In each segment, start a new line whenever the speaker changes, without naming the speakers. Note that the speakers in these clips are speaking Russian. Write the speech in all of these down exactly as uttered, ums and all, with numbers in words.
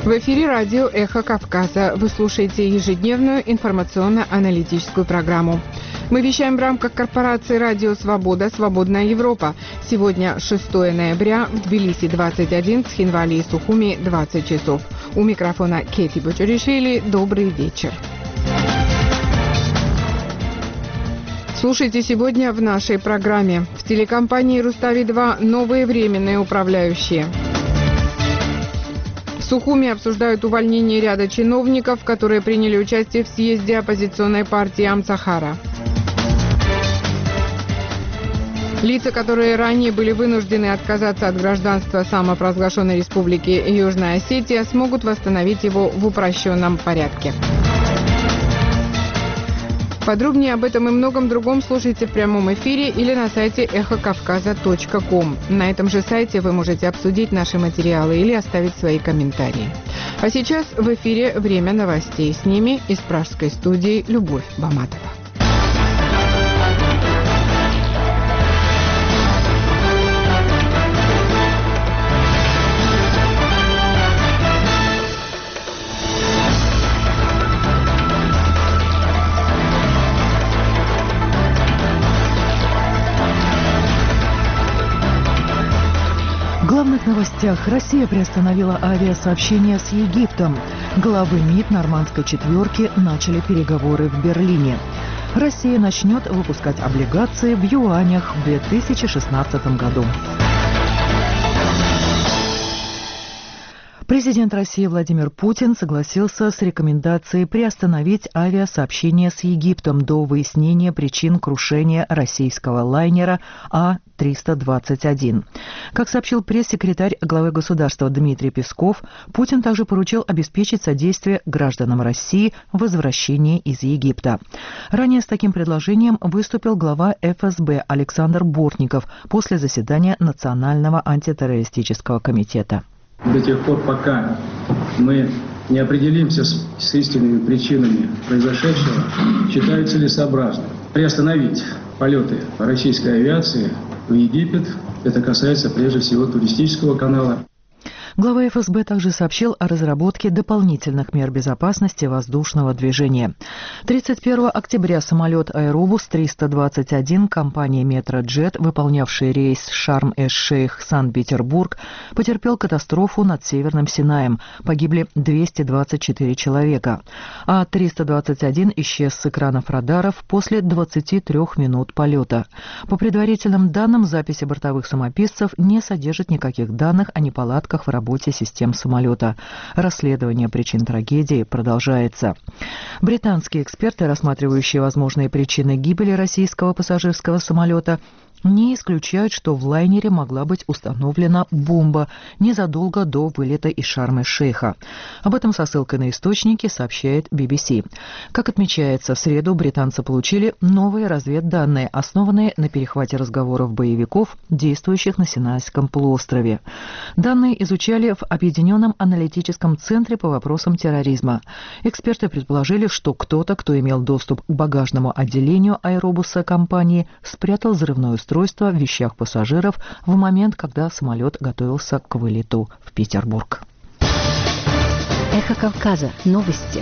В эфире радио «Эхо Кавказа». Вы слушаете ежедневную информационно-аналитическую программу. Мы вещаем в рамках корпорации «Радио Свобода. Свободная Европа». Сегодня шестое ноября, в Тбилиси двадцать один, в Цхинвали и Сухуми двадцать часов. У микрофона Кети Бочаришвили. Добрый вечер. Слушайте сегодня в нашей программе. В телекомпании «Рустави-два» новые временные управляющие. В Сухуми обсуждают увольнение ряда чиновников, которые приняли участие в съезде оппозиционной партии Амцахара. Лица, которые ранее были вынуждены отказаться от гражданства самопровозглашенной республики Южная Осетия, смогут восстановить его в упрощенном порядке. Подробнее об этом и многом другом слушайте в прямом эфире или на сайте эхо кавказа точка ком. На этом же сайте вы можете обсудить наши материалы или оставить свои комментарии. А сейчас в эфире время новостей. С ними из пражской студии Любовь Баматова.
В главных новостях. Россия приостановила авиасообщение с Египтом. Главы МИД нормандской четверки начали переговоры в Берлине. Россия начнет выпускать облигации в юанях в две тысячи шестнадцатом году. Президент России Владимир Путин согласился с рекомендацией приостановить авиасообщение с Египтом до выяснения причин крушения российского лайнера А триста двадцать один. Как сообщил пресс-секретарь главы государства Дмитрий Песков, Путин также поручил обеспечить содействие гражданам России в возвращении из Египта. Ранее с таким предложением выступил глава эф эс бэ Александр Бортников после заседания Национального антитеррористического комитета.
До тех пор, пока мы не определимся с, с истинными причинами произошедшего, считаю целесообразным приостановить полеты российской авиации в Египет. Это касается прежде всего туристического канала.
Глава эф эс бэ также сообщил о разработке дополнительных мер безопасности воздушного движения. тридцать первого октября самолет Аэробус триста двадцать один компании Метроджет, выполнявший рейс Шарм-эш-Шейх Санкт-Петербург, потерпел катастрофу над Северным Синаем. Погибли двести двадцать четыре человека. А триста двадцать один исчез с экранов радаров после двадцати трёх минут полета. По предварительным данным, записи бортовых самописцев не содержат никаких данных о неполадках в работе работе систем самолета. Расследование причин трагедии продолжается. Британские эксперты, рассматривающие возможные причины гибели российского пассажирского самолета, не исключают, что в лайнере могла быть установлена бомба незадолго до вылета из Шарм-эш-Шейха. Об этом со ссылкой на источники сообщает би би си. Как отмечается, в среду британцы получили новые разведданные, основанные на перехвате разговоров боевиков, действующих на Синайском полуострове. Данные изучали в Объединенном аналитическом центре по вопросам терроризма. Эксперты предположили, что кто-то, кто имел доступ к багажному отделению аэробуса компании, спрятал взрывное устройство в вещах пассажиров в момент, когда самолет готовился к вылету в Петербург.
Эхо Кавказа. Новости.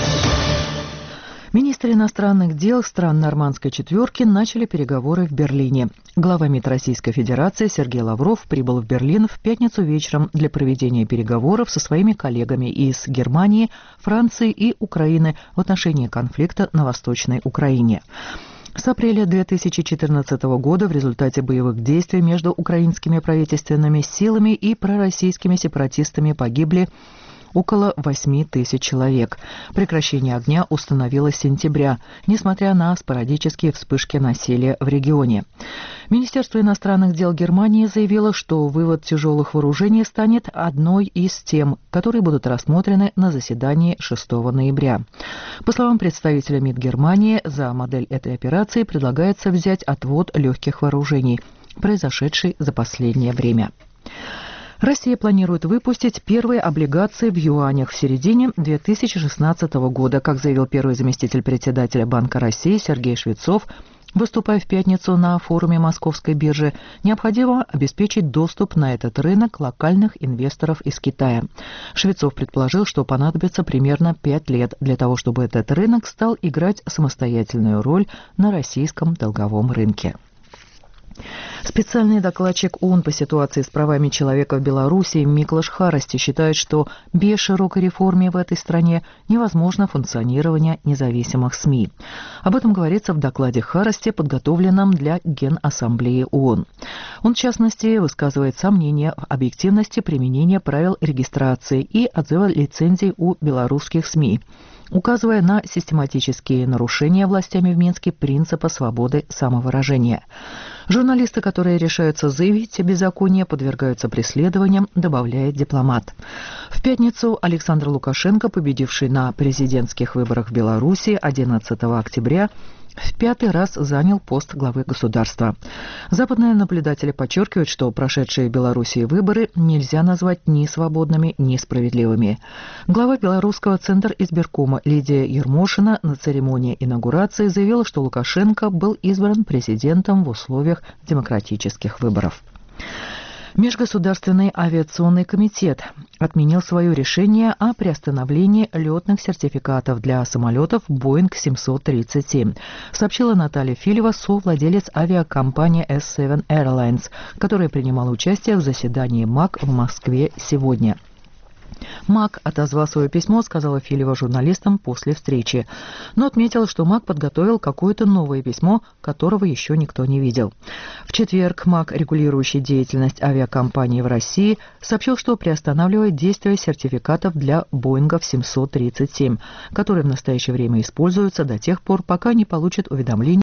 Министры иностранных дел стран нормандской четверки начали переговоры в Берлине. Глава МИД Российской Федерации Сергей Лавров прибыл в Берлин в пятницу вечером для проведения переговоров со своими коллегами из Германии, Франции и Украины в отношении конфликта на Восточной Украине. С апреля две тысячи четырнадцатого года в результате боевых действий между украинскими правительственными силами и пророссийскими сепаратистами погибли около восьми тысяч человек. Прекращение огня установилось с сентября, несмотря на спорадические вспышки насилия в регионе. Министерство иностранных дел Германии заявило, что вывод тяжелых вооружений станет одной из тем, которые будут рассмотрены на заседании шестого ноября. По словам представителя МИД Германии, за модель этой операции предлагается взять отвод легких вооружений, произошедший за последнее время. Россия планирует выпустить первые облигации в юанях в середине две тысячи шестнадцатого года, как заявил первый заместитель председателя Банка России Сергей Швецов. Выступая в пятницу на форуме Московской биржи, необходимо обеспечить доступ на этот рынок локальных инвесторов из Китая. Швецов предположил, что понадобится примерно пять лет для того, чтобы этот рынок стал играть самостоятельную роль на российском долговом рынке. Специальный докладчик ООН по ситуации с правами человека в Беларуси Миклаш Харасти считает, что без широкой реформы в этой стране невозможно функционирование независимых СМИ. Об этом говорится в докладе Харасти, подготовленном для Генассамблеи ООН. Он, в частности, высказывает сомнения в объективности применения правил регистрации и отзыва лицензий у белорусских СМИ, указывая на систематические нарушения властями в Минске принципа свободы самовыражения. Журналисты, которые решаются заявить о беззаконии, подвергаются преследованиям, добавляет дипломат. В пятницу Александр Лукашенко, победивший на президентских выборах в Беларуси одиннадцатого октября, в пятый раз занял пост главы государства. Западные наблюдатели подчеркивают, что прошедшие в Беларуси выборы нельзя назвать ни свободными, ни справедливыми. Глава белорусского центра избиркома Лидия Ермошина на церемонии инаугурации заявила, что Лукашенко был избран президентом в условиях демократических выборов. Межгосударственный авиационный комитет отменил свое решение о приостановлении летных сертификатов для самолетов Боинг семьсот тридцать семь, сообщила Наталья Филева, совладелец авиакомпании эс семь Airlines, которая принимала участие в заседании МАК в Москве сегодня. МАК отозвал свое письмо, сказала Филева журналистам после встречи, но отметила, что МАК подготовил какое-то новое письмо, которого еще никто не видел. В четверг МАК, регулирующий деятельность авиакомпании в России, сообщил, что приостанавливает действие сертификатов для Боингов семьсот тридцать семь, которые в настоящее время используются до тех пор, пока не получат уведомление